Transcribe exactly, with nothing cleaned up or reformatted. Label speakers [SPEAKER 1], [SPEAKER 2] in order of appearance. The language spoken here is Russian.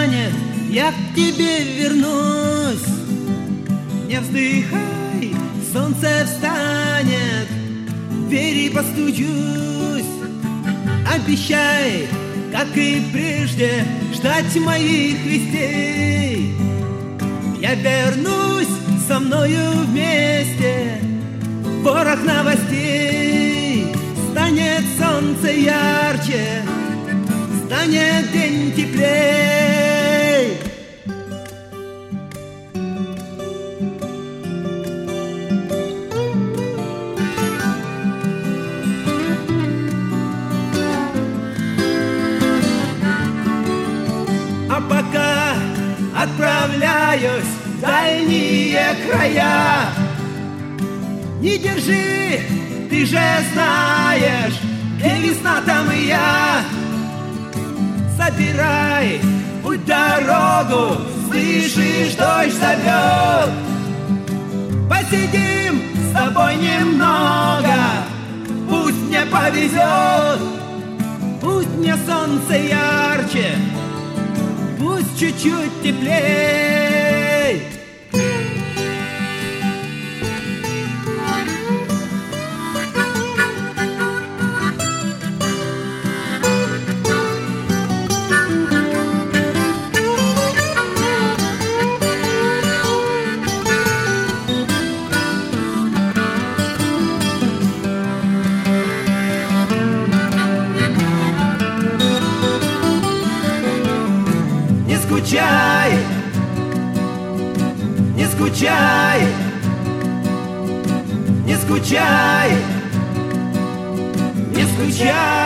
[SPEAKER 1] настанет, я к тебе вернусь. Не вздыхай, солнце встанет, в двери постучусь. Обещай, как и прежде, ждать моих вестей. Я вернусь, со мною вместе, ворох новостей. Станет солнце ярче, станет день теплей. А пока отправляюсь в дальние края, не держи, ты же знаешь, где весна, там и я. Собирай путь, дорогу, слышишь, дождь зовет. Посидим с тобой немного, пусть мне повезет. Пусть мне солнце ярче, пусть чуть-чуть теплей. Не скучай, не скучай, не скучай, не скучай.